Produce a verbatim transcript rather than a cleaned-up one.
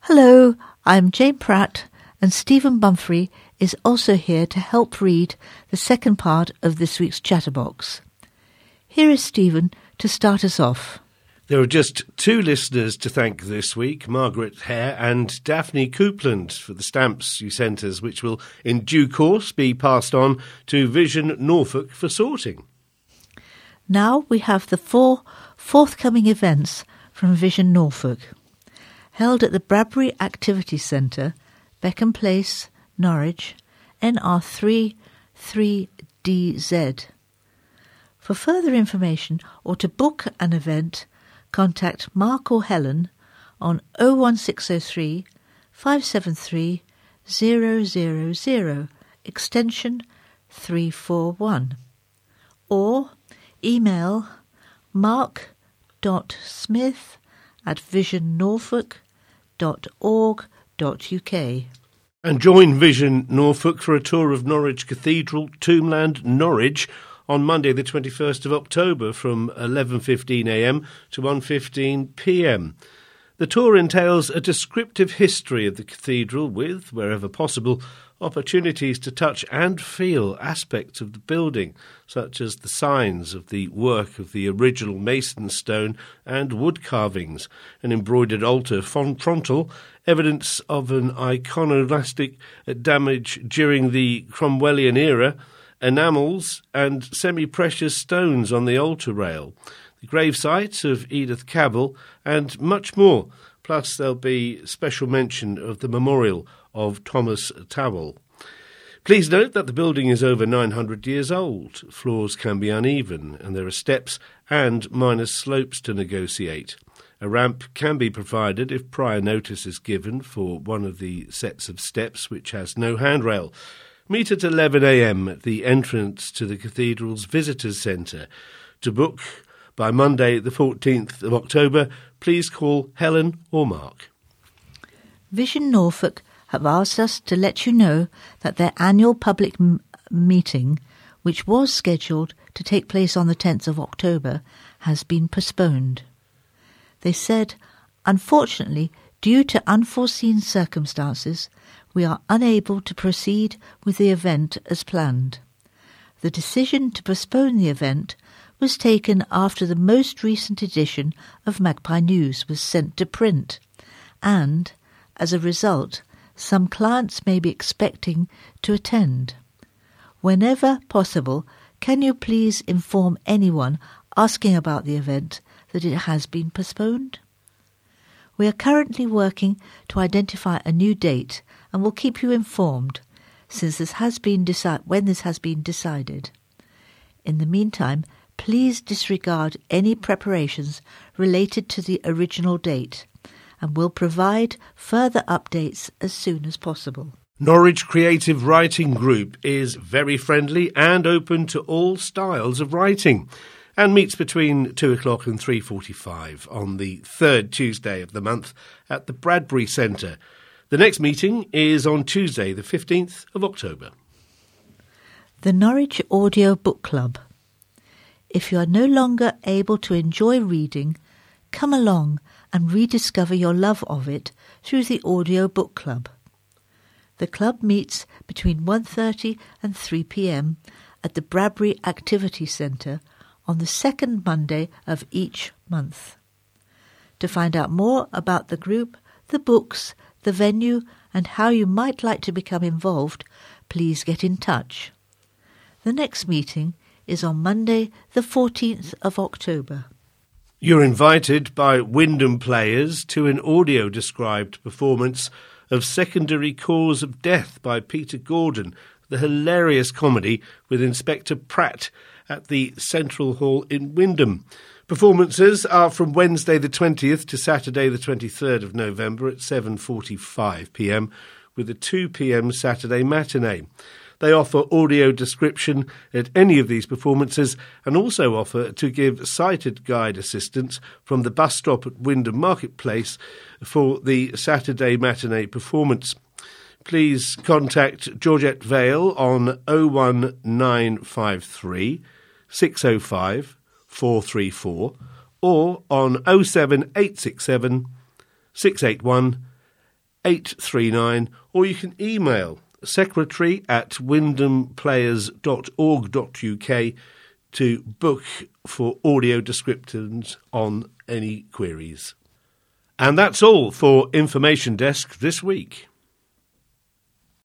Hello, I'm Jane Pratt, and Stephen Bumfrey is also here to help read the second part of this week's Chatterbox. Here is Stephen to start us off. There are just two listeners to thank this week, Margaret Hare and Daphne Coupland, for the stamps you sent us, which will in due course be passed on to Vision Norfolk for sorting. Now we have the four forthcoming events from Vision Norfolk. Held at the Bradbury Activity Centre, Beckham Place, Norwich, N R three three D Z. For further information or to book an event, contact Mark or Helen on oh one six oh three, five seven three, zero zero zero, extension three four one, or email mark.smith at visionnorfolk dot org dot uk. And join Vision Norfolk for a tour of Norwich Cathedral, Tombland, Norwich, on Monday the twenty-first of October from eleven fifteen a m to one fifteen p m. The tour entails a descriptive history of the cathedral with, wherever possible, opportunities to touch and feel aspects of the building, such as the signs of the work of the original mason stone and wood carvings, an embroidered altar frontal, evidence of an iconoclastic damage during the Cromwellian era, enamels and semi-precious stones on the altar rail, the gravesite of Edith Cavell, and much more. Plus there'll be special mention of the memorial of Thomas Towell. Please note that the building is over nine hundred years old. Floors can be uneven, and there are steps and minor slopes to negotiate. A ramp can be provided if prior notice is given for one of the sets of steps which has no handrail. Meet at eleven a m at the entrance to the cathedral's visitors centre. To book by Monday the fourteenth of October, please call Helen or Mark. Vision Norfolk have asked us to let you know that their annual public m- meeting, which was scheduled to take place on the tenth of October, has been postponed. They said, unfortunately, due to unforeseen circumstances, we are unable to proceed with the event as planned. The decision to postpone the event was taken after the most recent edition of Magpie News was sent to print, and, as a result, some clients may be expecting to attend. Whenever possible, can you please inform anyone asking about the event that it has been postponed? We are currently working to identify a new date and will keep you informed since this has been deci- when this has been decided. In the meantime, please disregard any preparations related to the original date, and will provide further updates as soon as possible. Norwich Creative Writing Group is very friendly and open to all styles of writing, and meets between two o'clock and three forty-five on the third Tuesday of the month at the Bradbury Centre. The next meeting is on Tuesday the fifteenth of October. The Norwich Audio Book Club. If you are no longer able to enjoy reading, come along and rediscover your love of it through the Audio Book Club. The club meets between one thirty and three p m at the Bradbury Activity Centre on the second Monday of each month. To find out more about the group, the books, the venue, and how you might like to become involved, please get in touch. The next meeting is on Monday the fourteenth of October. You're invited by Wyndham Players to an audio-described performance of Secondary Cause of Death by Peter Gordon, the hilarious comedy with Inspector Pratt at the Central Hall in Wyndham. Performances are from Wednesday the twentieth to Saturday the twenty-third of November at seven forty-five p m with a two p m Saturday matinee. They offer audio description at any of these performances and also offer to give sighted guide assistance from the bus stop at Wyndham Marketplace for the Saturday matinee performance. Please contact Georgette Vale on oh one nine five three, six oh five, four three four or on oh seven eight six seven, six eight one, eight three nine, or you can email secretary at wyndham players dot org dot uk to book for audio descriptions on any queries. And that's all for Information Desk this week.